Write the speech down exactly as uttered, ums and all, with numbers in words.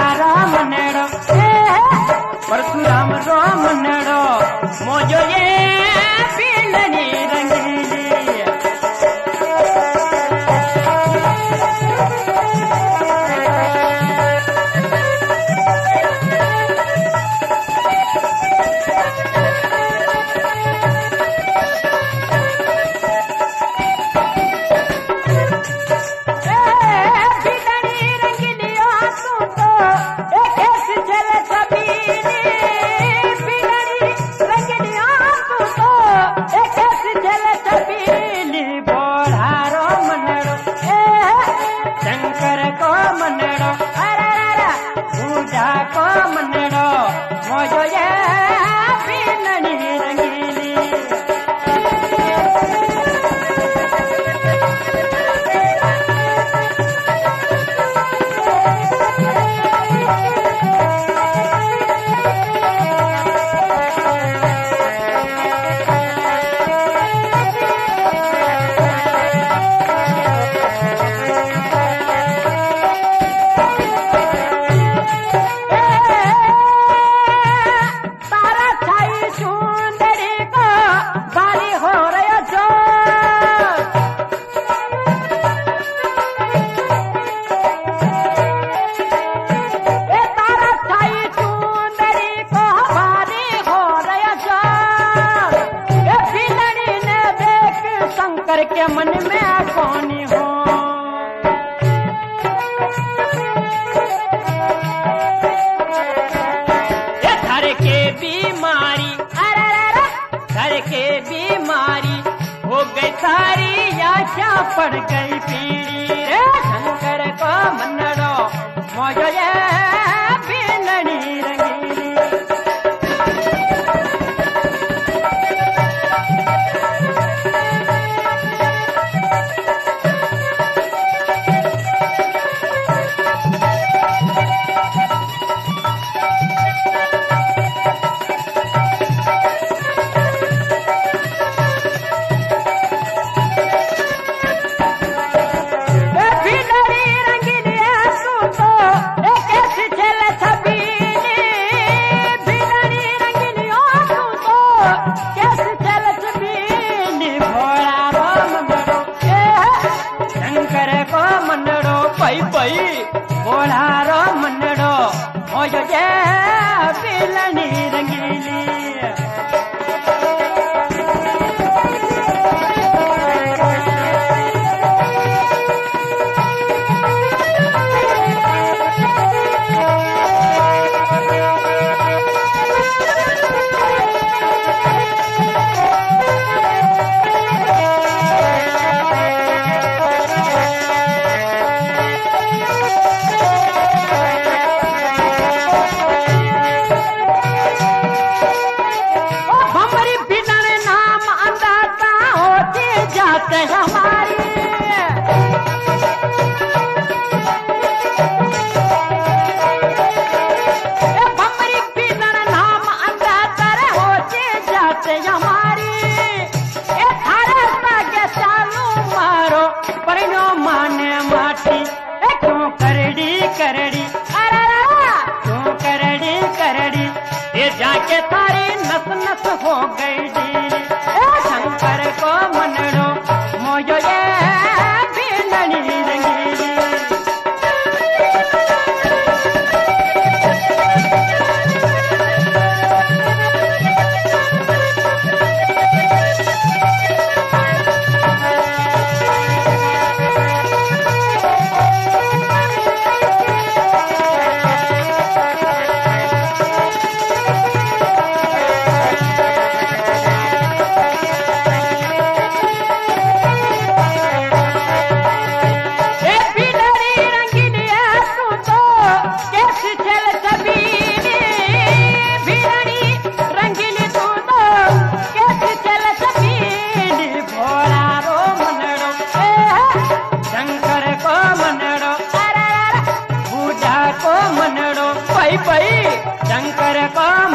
रो मनड़ो परशुराम रो मनड़ो मोजो ये पीलनी रंगीली के मन में कौन हो ये घर के बीमारी अरे घर के बीमारी हो गई सारी आशा पड़ गई पीड़ी रे शंकर को मनड़ो मोजो ये पीलनी रंगीली पई पई बोलारो मनड़ो मोजो ये पीलनी रंगीली हमारी भमरी पीनर नाम अंदातर होते जाते हमारी ए थारे सागे चालू मारो परिणो माने माटी ए क्यों करड़ी करड़ी अरे क्यों करड़ी करड़ी ये जाके तारी नस नस हो गई डीली ए शंकर को मनड़ो मोजो ये पीलनी रंगीली पई पई शंकर को